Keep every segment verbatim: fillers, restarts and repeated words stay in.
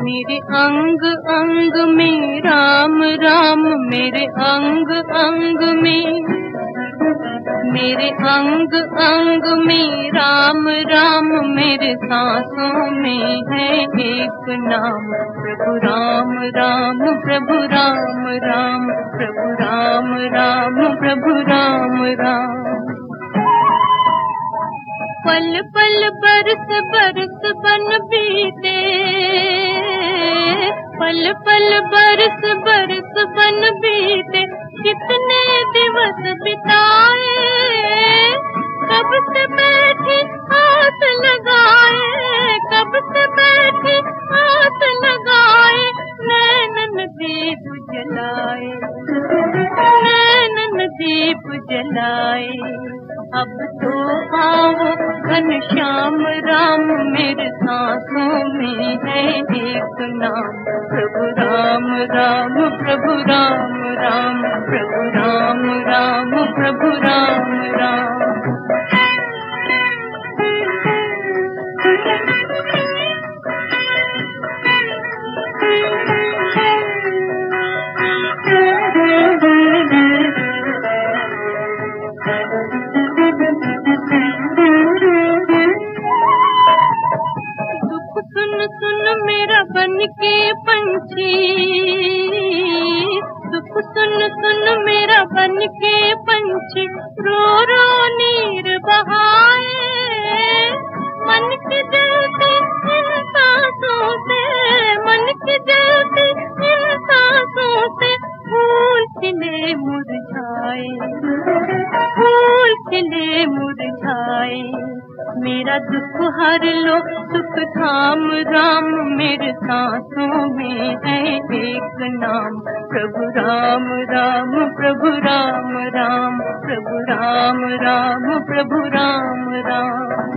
मेरे अंग अंग में राम राम, मेरे अंग अंग में, मेरे अंग अंग में राम राम, मेरे सांसों में है एक नाम, प्रभु राम राम प्रभु राम राम, प्रभु राम राम प्रभु राम राम। पल पल बरस बरस बन बीते, पल पल बरस बरस बन बीते, कितने दिवस बिताए, कब से बैठी हाथ लगाए, कब से बैठी हाथ लगाए, नैनन दीप जलाए, नैनन दीप जलाए। अब तो आओ घनश्याम राम, मेरे सांसों में है एक नाम, प्रभु राम राम प्रभु राम राम, प्रभु राम राम प्रभु राम राम। सुन मेरा बन के पंछी, दुख सुन सुन मेरा बन के पंछी, रो रो नीर बहाए, मन की जलती इन सांसों से, मन की जलती इन सांसों से, फूल खिले मुरझाए, फूल खिले मुरझाए। मेरा दुख हर लो सुख थाम राम, मेरे सांसों में है एक नाम, प्रभु राम राम प्रभु राम राम, प्रभु राम राम प्रभु राम राम।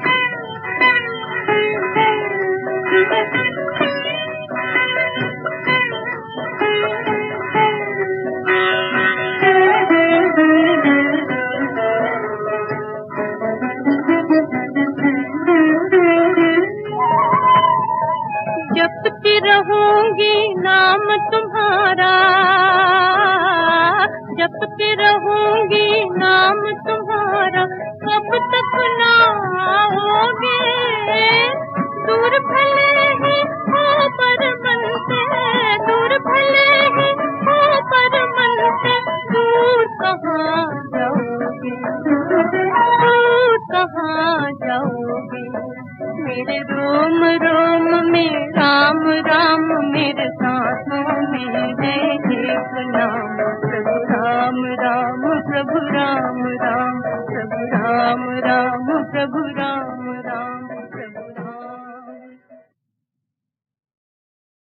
जपती रहूंगी नाम तुम्हारा, जपती रहूंगी नाम तुम्हारा, कब तक ना आओगे, दूर भले ही हो पर मन से, दूर भले ही हो पर मन से, दूर कहाँ जाओगे, दूर कहाँ जाओगे। मेरे रोम रोम में राम राम, मेरे सांसों में है एक नाम, प्रभु राम राम प्रभु राम राम, प्रभु राम राम प्रभु राम।